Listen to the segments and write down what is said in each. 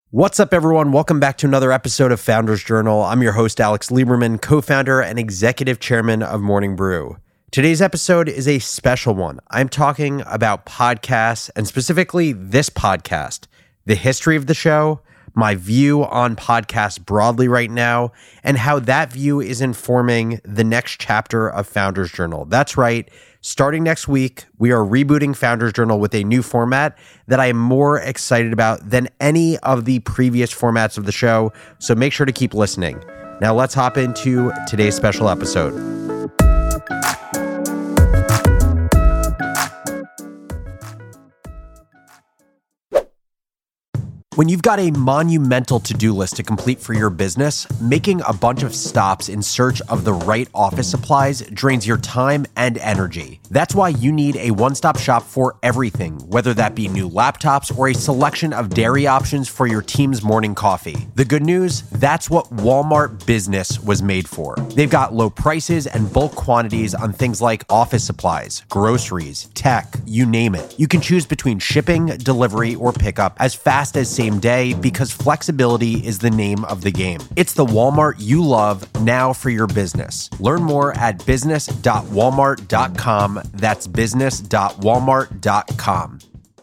What's up, everyone? Welcome back to another episode of Founders Journal. I'm your host, Alex Lieberman, co-founder and executive chairman of Morning Brew. Today's episode is a special one. I'm talking about podcasts, and specifically this podcast, the history of the show, my view on podcasts broadly right now, and how that view is informing the next chapter of Founders Journal. That's right. Starting next week, we are rebooting Founders Journal with a new format that I am more excited about than any of the previous formats of the show, so make sure to keep listening. Now let's hop into today's special episode. When you've got a monumental to-do list to complete for your business, making a bunch of stops in search of the right office supplies drains your time and energy. That's why you need a one-stop shop for everything, whether that be new laptops or a selection of dairy options for your team's morning coffee. The good news, that's what Walmart Business was made for. They've got low prices and bulk quantities on things like office supplies, groceries, tech, you name it. You can choose between shipping, delivery, or pickup as fast as same day because flexibility is the name of the game. It's the Walmart you love now for your business. Learn more at business.walmart.com. That's business.walmart.com.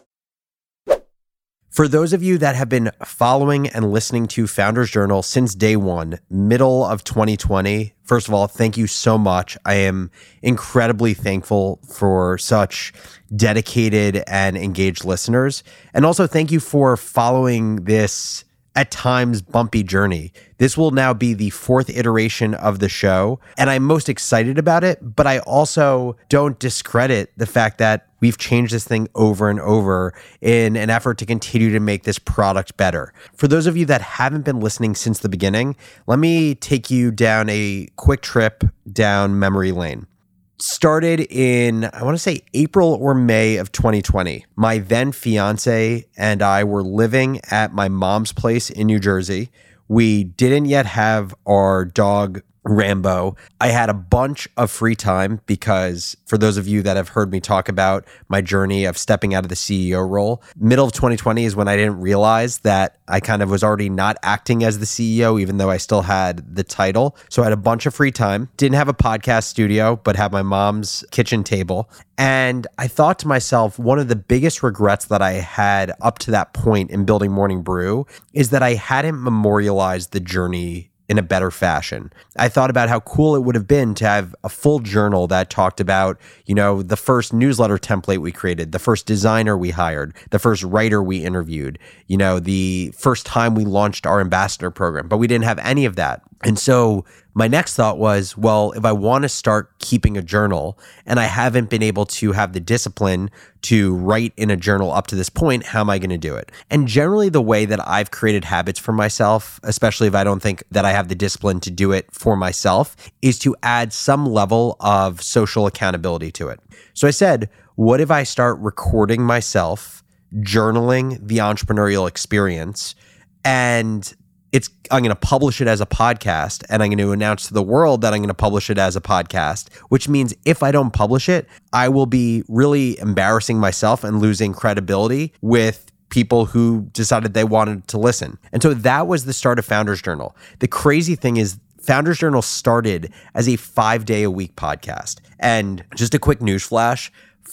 For those of you that have been following and listening to Founders Journal since day one, middle of 2020, first of all, thank you so much. I am incredibly thankful for such dedicated and engaged listeners. And also thank you for following this at times bumpy journey. This will now be the fourth iteration of the show, and I'm most excited about it, but I also don't discredit the fact that we've changed this thing over and over in an effort to continue to make this product better. For those of you that haven't been listening since the beginning, let me take you down a quick trip down memory lane. Started in, I want to say April or May of 2020. My then fiance and I were living at my mom's place in New Jersey. We didn't yet have our dog, Rambo. I had a bunch of free time because for those of you that have heard me talk about my journey of stepping out of the CEO role, middle of 2020 is when I didn't realize that I kind of was already not acting as the CEO, even though I still had the title. So I had a bunch of free time, didn't have a podcast studio, but had my mom's kitchen table. And I thought to myself, one of the biggest regrets that I had up to that point in building Morning Brew is that I hadn't memorialized the journey in a better fashion. I thought about how cool it would have been to have a full journal that talked about, the first newsletter template we created, the first designer we hired, the first writer we interviewed, the first time we launched our ambassador program, but we didn't have any of that. And so my next thought was, well, if I want to start keeping a journal and I haven't been able to have the discipline to write in a journal up to this point, how am I going to do it? And generally the way that I've created habits for myself, especially if I don't think that I have the discipline to do it for myself, is to add some level of social accountability to it. So I said, what if I start recording myself, journaling the entrepreneurial experience, and I'm going to publish it as a podcast, and I'm going to announce to the world that I'm going to publish it as a podcast, which means if I don't publish it, I will be really embarrassing myself and losing credibility with people who decided they wanted to listen. And so that was the start of Founders Journal. The crazy thing is Founders Journal started as a 5-day-a-week podcast. And just a quick news flash,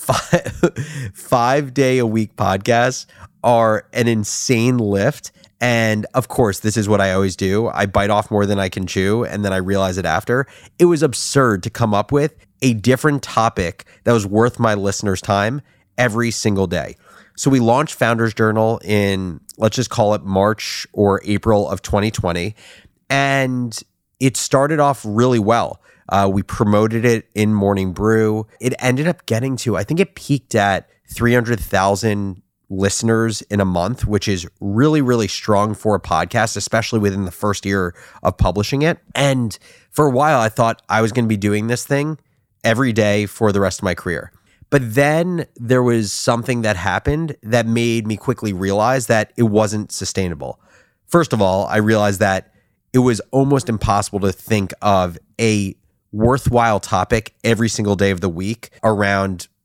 5-day-a-week podcasts are an insane lift. And of course, this is what I always do. I bite off more than I can chew, and then I realize it after. It was absurd to come up with a different topic that was worth my listeners' time every single day. So we launched Founders Journal in, let's just call it March or April of 2020. And it started off really well. We promoted it in Morning Brew. It ended up getting to, I think it peaked at 300,000 listeners in a month, which is really, really strong for a podcast, especially within the first year of publishing it. And for a while, I thought I was going to be doing this thing every day for the rest of my career. But then there was something that happened that made me quickly realize that it wasn't sustainable. First of all, I realized that it was almost impossible to think of a worthwhile topic every single day of the week around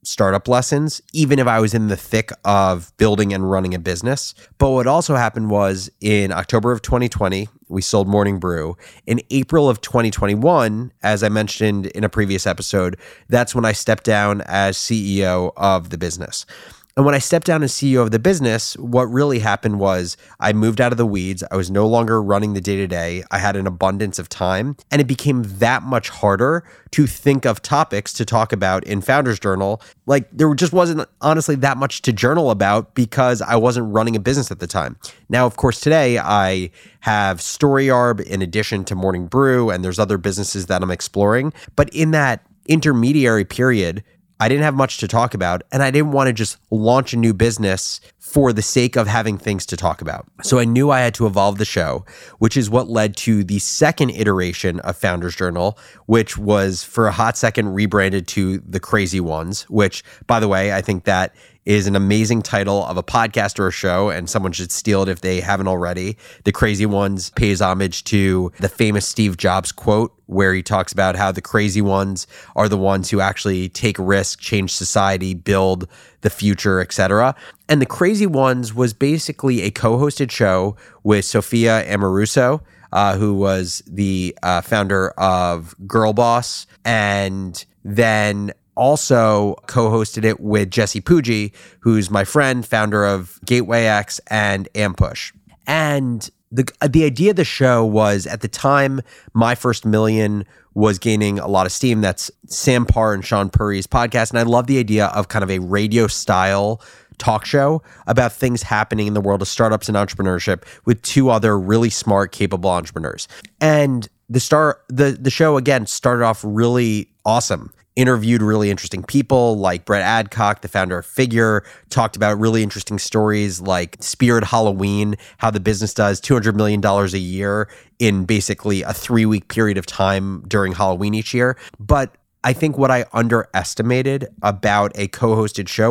startup lessons, even if I was in the thick of building and running a business. But what also happened was in October of 2020, we sold Morning Brew. In April of 2021, as I mentioned in a previous episode, that's when I stepped down as CEO of the business. And when I stepped down as CEO of the business, what really happened was I moved out of the weeds. I was no longer running the day-to-day. I had an abundance of time, and it became that much harder to think of topics to talk about in Founders Journal. Like, there just wasn't honestly that much to journal about because I wasn't running a business at the time. Now, of course, today I have StoryArb in addition to Morning Brew, and there's other businesses that I'm exploring. But in that intermediary period, I didn't have much to talk about, and I didn't want to just launch a new business for the sake of having things to talk about. So I knew I had to evolve the show, which is what led to the second iteration of Founders Journal, which was for a hot second rebranded to The Crazy Ones, which, by the way, I think that is an amazing title of a podcast or a show, and someone should steal it if they haven't already. The Crazy Ones pays homage to the famous Steve Jobs quote, where he talks about how the crazy ones are the ones who actually take risks, change society, build the future, etc. And The Crazy Ones was basically a co-hosted show with Sophia Amoruso, who was the founder of Girl Boss, and then also co-hosted it with Jesse Pujji, who's my friend, founder of Gateway X and Ampush. And the idea of the show was, at the time, My First Million was gaining a lot of steam. That's Sam Parr and Sean Puri's podcast. And I love the idea of kind of a radio style talk show about things happening in the world of startups and entrepreneurship with two other really smart, capable entrepreneurs. And the show, again, started off really awesome. Interviewed really interesting people like Brett Adcock, the founder of Figure, talked about really interesting stories like Spirit Halloween, how the business does $200 million a year in basically a 3-week period of time during Halloween each year. But I think what I underestimated about a co-hosted show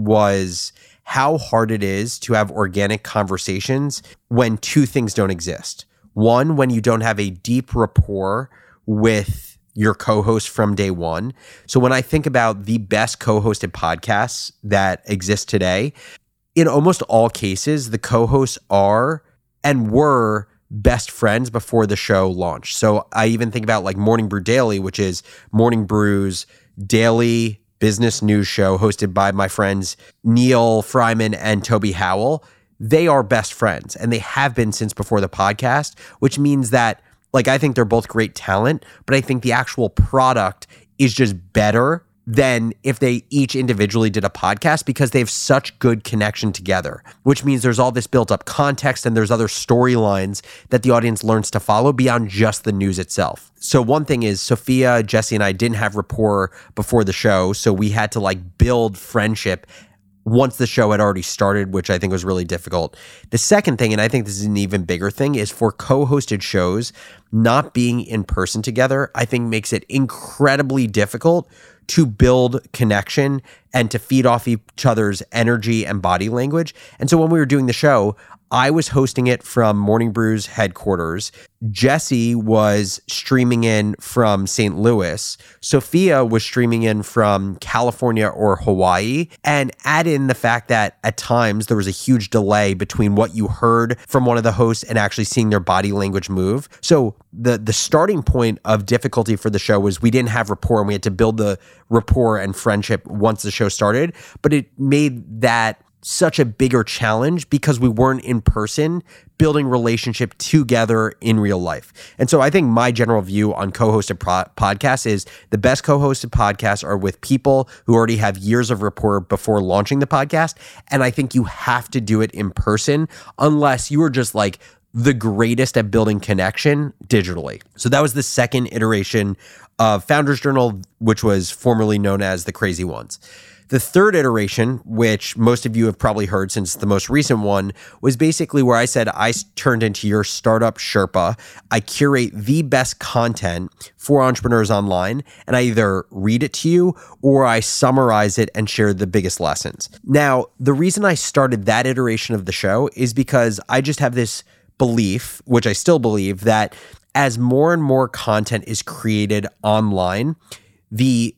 was how hard it is to have organic conversations when two things don't exist. One, when you don't have a deep rapport with your co-host from day one. So when I think about the best co-hosted podcasts that exist today, in almost all cases, the co-hosts are and were best friends before the show launched. So I even think about like Morning Brew Daily, which is Morning Brew's daily business news show hosted by my friends Neil Fryman and Toby Howell. They are best friends, and they have been since before the podcast, which means that, like, I think they're both great talent, but I think the actual product is just better than if they each individually did a podcast because they have such good connection together, which means there's all this built up context and there's other storylines that the audience learns to follow beyond just the news itself. So one thing is Sophia, Jesse, and I didn't have rapport before the show, so we had to like build friendship once the show had already started, which I think was really difficult. The second thing, and I think this is an even bigger thing, is for co-hosted shows, not being in person together, I think makes it incredibly difficult to build connection and to feed off each other's energy and body language. And so when we were doing the show, I was hosting it from Morning Brew's headquarters. Jesse was streaming in from St. Louis. Sophia was streaming in from California or Hawaii. And add in the fact that at times there was a huge delay between what you heard from one of the hosts and actually seeing their body language move. So the starting point of difficulty for the show was we didn't have rapport, and we had to build the rapport and friendship once the show started. But it made that such a bigger challenge because we weren't in person building relationship together in real life. And so I think my general view on co-hosted podcasts is the best co-hosted podcasts are with people who already have years of rapport before launching the podcast. And I think you have to do it in person unless you are just like the greatest at building connection digitally. So that was the second iteration of Founders Journal, which was formerly known as The Crazy Ones. The third iteration, which most of you have probably heard since the most recent one, was basically where I said I turned into your startup Sherpa. I curate the best content for entrepreneurs online, and I either read it to you or I summarize it and share the biggest lessons. Now, the reason I started that iteration of the show is because I just have this belief, which I still believe, that as more and more content is created online, the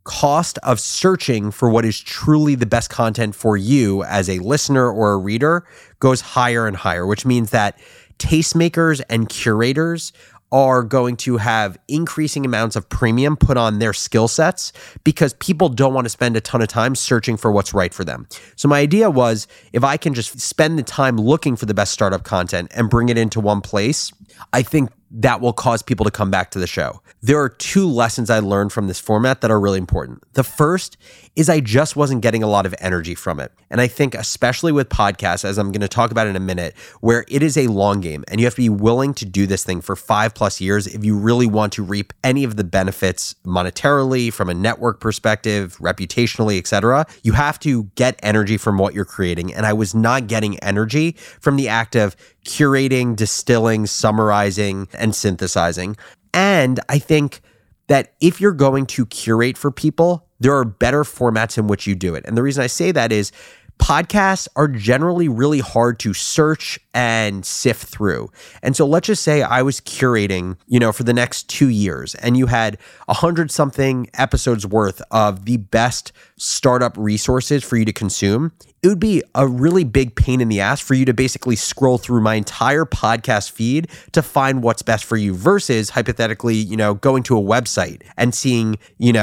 cost of searching for what is truly the best content for you as a listener or a reader goes higher and higher, which means that tastemakers and curators are going to have increasing amounts of premium put on their skill sets because people don't want to spend a ton of time searching for what's right for them. So my idea was, if I can just spend the time looking for the best startup content and bring it into one place, I think that will cause people to come back to the show. There are two lessons I learned from this format that are really important. The first is I just wasn't getting a lot of energy from it. And I think especially with podcasts, as I'm going to talk about in a minute, where it is a long game and you have to be willing to do this thing for 5+ years if you really want to reap any of the benefits monetarily, from a network perspective, reputationally, etc. You have to get energy from what you're creating. And I was not getting energy from the act of curating, distilling, summarizing, and synthesizing. And I think that if you're going to curate for people, there are better formats in which you do it. And the reason I say that is podcasts are generally really hard to search and sift through. And so let's just say I was curating, for the next 2 years, and you had 100-something episodes worth of the best startup resources for you to consume. It would be a really big pain in the ass for you to basically scroll through my entire podcast feed to find what's best for you versus hypothetically, going to a website and seeing,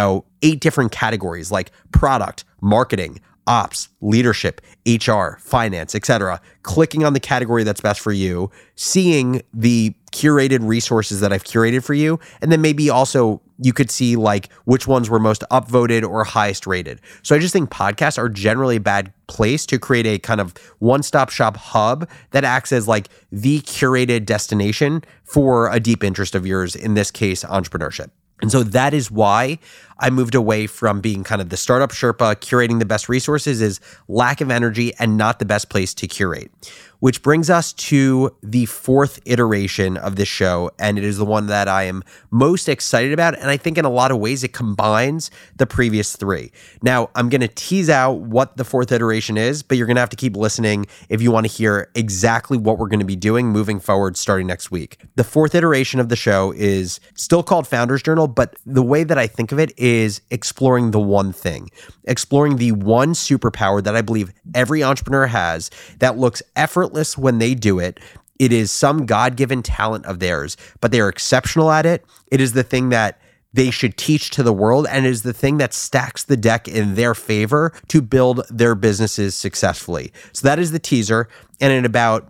8 different categories like product, marketing, ops, leadership, HR, finance, etc. Clicking on the category that's best for you, seeing the curated resources that I've curated for you, and then maybe also you could see like which ones were most upvoted or highest rated. So I just think podcasts are generally a bad place to create a kind of one-stop shop hub that acts as like the curated destination for a deep interest of yours, in this case, entrepreneurship. And so that is why I moved away from being kind of the startup Sherpa, curating the best resources is lack of energy and not the best place to curate. Which brings us to the 4th iteration of this show, and it is the one that I am most excited about, and I think in a lot of ways it combines the previous 3. Now, I'm going to tease out what the 4th iteration is, but you're going to have to keep listening if you want to hear exactly what we're going to be doing moving forward starting next week. The 4th iteration of the show is still called Founders Journal, but the way that I think of it is exploring the one thing, exploring the one superpower that I believe every entrepreneur has that looks effortless when they do it. It is some God-given talent of theirs, but they are exceptional at it. It is the thing that they should teach to the world, and it is the thing that stacks the deck in their favor to build their businesses successfully. So that is the teaser. And in about,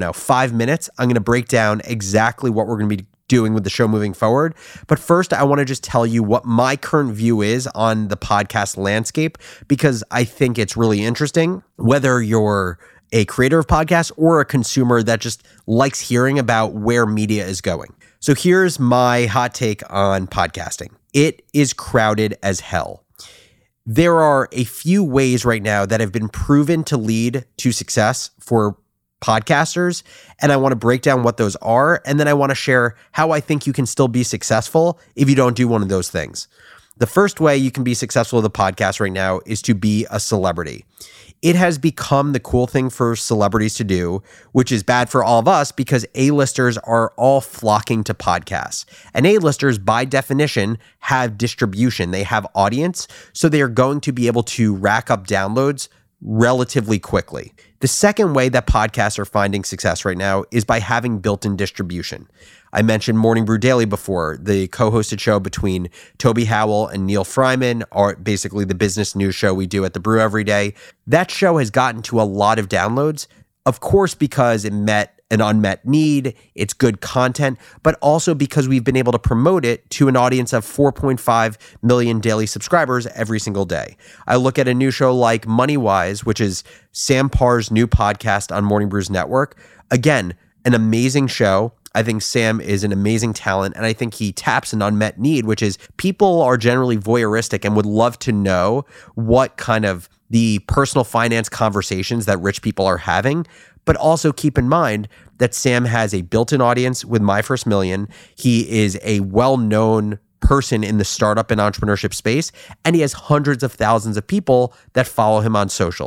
5 minutes, I'm going to break down exactly what we're going to be doing with the show moving forward. But first, I want to just tell you what my current view is on the podcast landscape, because I think it's really interesting, whether you're a creator of podcasts or a consumer that just likes hearing about where media is going. So here's my hot take on podcasting. It is crowded as hell. There are a few ways right now that have been proven to lead to success for podcasters, and I want to break down what those are, and then I want to share how I think you can still be successful if you don't do one of those things. The first way you can be successful with a podcast right now is to be a celebrity. It has become the cool thing for celebrities to do, which is bad for all of us because A-listers are all flocking to podcasts. And A-listers, by definition, have distribution. They have audience, so they are going to be able to rack up downloads relatively quickly. The second way that podcasts are finding success right now is by having built-in distribution. I mentioned Morning Brew Daily before, the co-hosted show between Toby Howell and Neil Fryman, or basically the business news show we do at The Brew every day. That show has gotten to a lot of downloads, of course, because it met an unmet need, it's good content, but also because we've been able to promote it to an audience of 4.5 million daily subscribers every single day. I look at a new show like MoneyWise, which is Sam Parr's new podcast on Morning Brew's network. Again, an amazing show. I think Sam is an amazing talent, and I think he taps an unmet need, which is people are generally voyeuristic and would love to know what kind of the personal finance conversations that rich people are having. But also keep in mind that Sam has a built-in audience with My First Million. He is a well-known person in the startup and entrepreneurship space, and he has hundreds of thousands of people that follow him on social.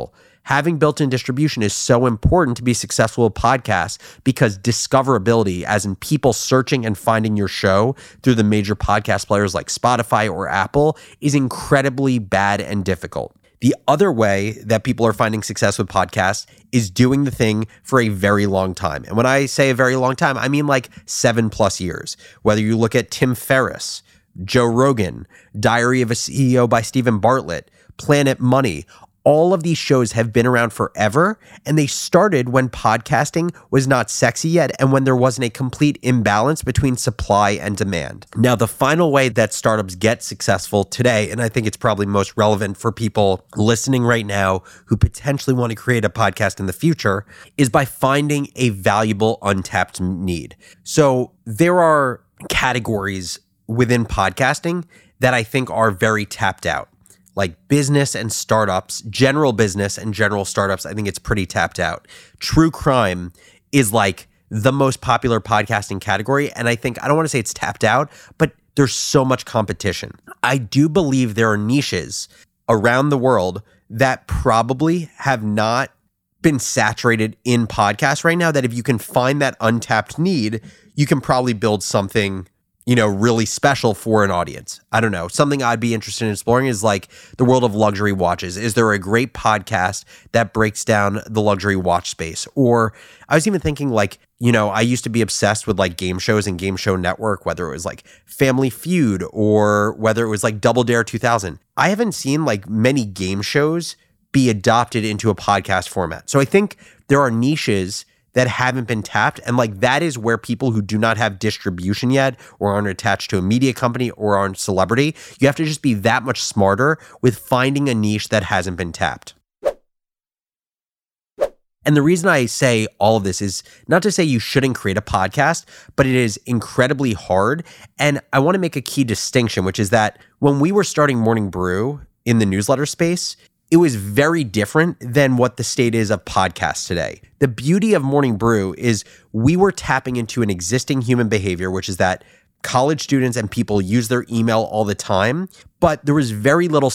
Having built-in distribution is so important to be successful with podcasts because discoverability, as in people searching and finding your show through the major podcast players like Spotify or Apple, is incredibly bad and difficult. The other way that people are finding success with podcasts is doing the thing for a very long time. And when I say a very long time, I mean like 7+ years. Whether you look at Tim Ferriss, Joe Rogan, Diary of a CEO by Stephen Bartlett, Planet Money, all of these shows have been around forever, and they started when podcasting was not sexy yet and when there wasn't a complete imbalance between supply and demand. Now, the final way that startups get successful today, and I think it's probably most relevant for people listening right now who potentially want to create a podcast in the future, is by finding a valuable untapped need. So there are categories within podcasting that I think are very tapped out. Like business and startups, general business and general startups, I think it's pretty tapped out. True crime is like the most popular podcasting category. And I think, I don't want to say it's tapped out, but there's so much competition. I do believe there are niches around the world that probably have not been saturated in podcasts right now, that if you can find that untapped need, you can probably build something really special for an audience. I don't know. Something I'd be interested in exploring is like the world of luxury watches. Is there a great podcast that breaks down the luxury watch space? Or I was even thinking like, I used to be obsessed with like game shows and Game Show Network, whether it was like Family Feud or whether it was like Double Dare 2000. I haven't seen like many game shows be adopted into a podcast format. So I think there are niches that haven't been tapped. And like that is where people who do not have distribution yet or aren't attached to a media company or aren't celebrity, you have to just be that much smarter with finding a niche that hasn't been tapped. And the reason I say all of this is not to say you shouldn't create a podcast, but it is incredibly hard. And I want to make a key distinction, which is that when we were starting Morning Brew in the newsletter space, it was very different than what the state is of podcasts today. The beauty of Morning Brew is we were tapping into an existing human behavior, which is that college students and people use their email all the time, but there was very little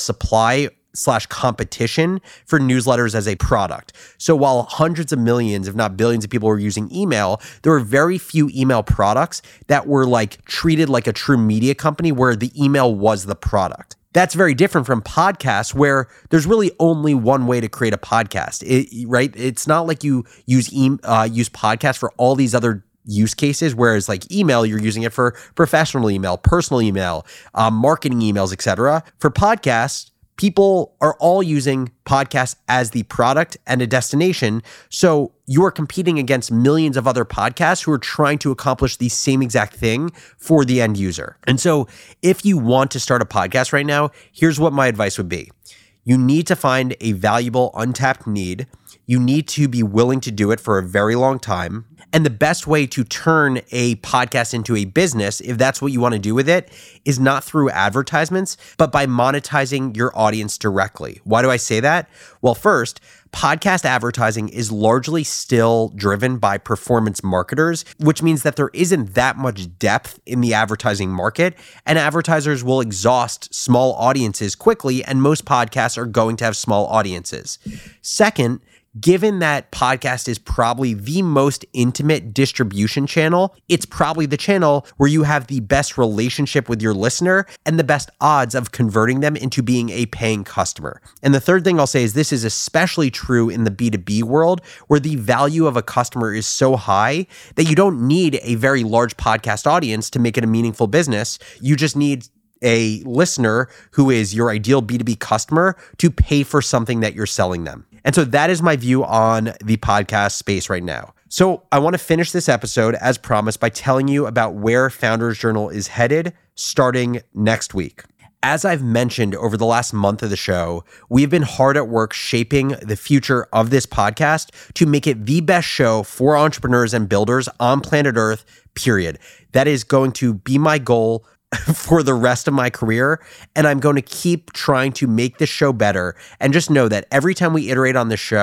supply/competition for newsletters as a product. So while hundreds of millions, if not billions of people were using email, there were very few email products that were like treated like a true media company where the email was the product. That's very different from podcasts where there's really only one way to create a podcast, right? It's not like you use podcasts for all these other use cases, whereas like email, you're using it for professional email, personal email, marketing emails, etc. For podcasts, people are all using podcasts as the product and a destination. So you are competing against millions of other podcasts who are trying to accomplish the same exact thing for the end user. And so if you want to start a podcast right now, here's what my advice would be. You need to find a valuable untapped need. You need to be willing to do it for a very long time. And the best way to turn a podcast into a business, if that's what you want to do with it, is not through advertisements, but by monetizing your audience directly. Why do I say that? Well, first, podcast advertising is largely still driven by performance marketers, which means that there isn't that much depth in the advertising market, and advertisers will exhaust small audiences quickly, and most podcasts are going to have small audiences. Second, given that podcast is probably the most intimate distribution channel, it's probably the channel where you have the best relationship with your listener and the best odds of converting them into being a paying customer. And the third thing I'll say is this is especially true in the B2B world, where the value of a customer is so high that you don't need a very large podcast audience to make it a meaningful business. You just need a listener who is your ideal B2B customer to pay for something that you're selling them. And so that is my view on the podcast space right now. So I want to finish this episode, as promised, by telling you about where Founders Journal is headed starting next week. As I've mentioned over the last month of the show, we've been hard at work shaping the future of this podcast to make it the best show for entrepreneurs and builders on planet Earth, period. That is going to be my goal for the rest of my career, and I'm going to keep trying to make this show better. And just know that every time we iterate on this show,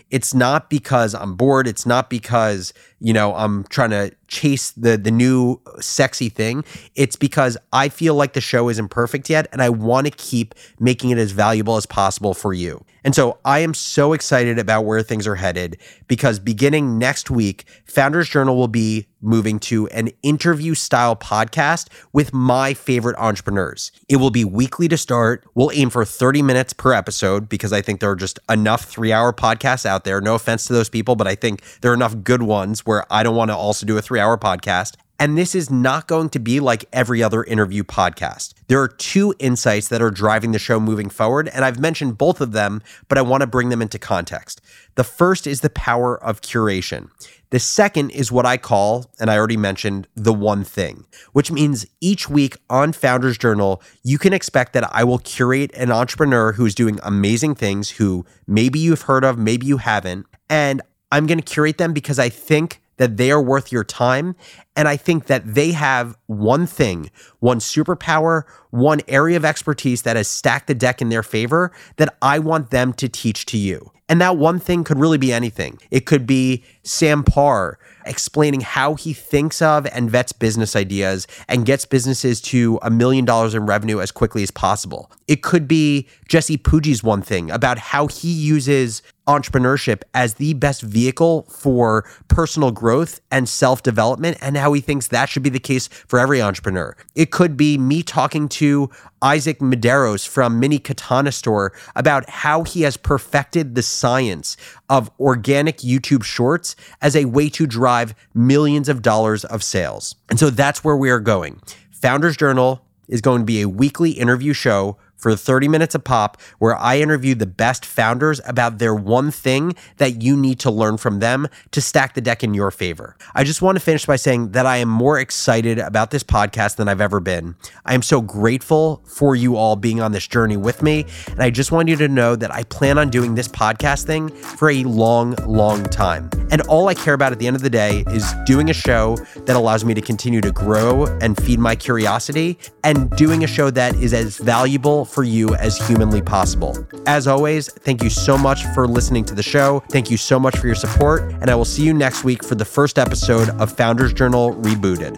It's not because I'm bored. It's not because, I'm trying to chase the new sexy thing. It's because I feel like the show isn't perfect yet, and I want to keep making it as valuable as possible for you. And so I am so excited about where things are headed because beginning next week, Founders Journal will be moving to an interview style podcast with my favorite entrepreneurs. It will be weekly to start. We'll aim for 30 minutes per episode because I think there are just enough 3-hour podcasts out there. No offense to those people, but I think there are enough good ones where I don't want to also do a 3-hour podcast. And this is not going to be like every other interview podcast. There are 2 insights that are driving the show moving forward, and I've mentioned both of them, but I want to bring them into context. The first is the power of curation. The second is what I call, and I already mentioned, the one thing, which means each week on Founders Journal, you can expect that I will curate an entrepreneur who's doing amazing things, who maybe you've heard of, maybe you haven't, and I'm going to curate them because I think that they are worth your time. And I think that they have one thing, one superpower, one area of expertise that has stacked the deck in their favor that I want them to teach to you. And that one thing could really be anything. It could be Sam Parr explaining how he thinks of and vets business ideas and gets businesses to $1 million in revenue as quickly as possible. It could be Jesse Pujji's one thing about how he uses entrepreneurship as the best vehicle for personal growth and self-development and how he thinks that should be the case for every entrepreneur. It could be me talking to Isaac Medeiros from Mini Katana Store about how he has perfected the science of organic YouTube shorts as a way to drive millions of dollars of sales. And so that's where we are going. Founders Journal is going to be a weekly interview show for 30 minutes a pop, where I interview the best founders about their one thing that you need to learn from them to stack the deck in your favor. I just want to finish by saying that I am more excited about this podcast than I've ever been. I am so grateful for you all being on this journey with me, and I just want you to know that I plan on doing this podcast thing for a long, long time. And all I care about at the end of the day is doing a show that allows me to continue to grow and feed my curiosity, and doing a show that is as valuable for you as humanly possible. As always, thank you so much for listening to the show. Thank you so much for your support, and I will see you next week for the first episode of Founders Journal Rebooted.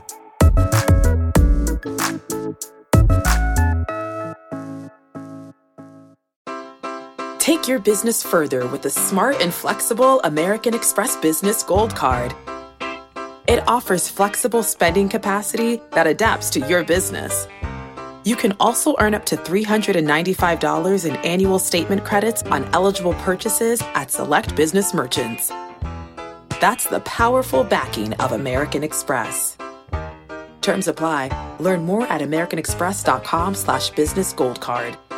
Take your business further with the smart and flexible American Express Business Gold Card. It offers flexible spending capacity that adapts to your business. You can also earn up to $395 in annual statement credits on eligible purchases at select business merchants. That's the powerful backing of American Express. Terms apply. Learn more at americanexpress.com/business gold card.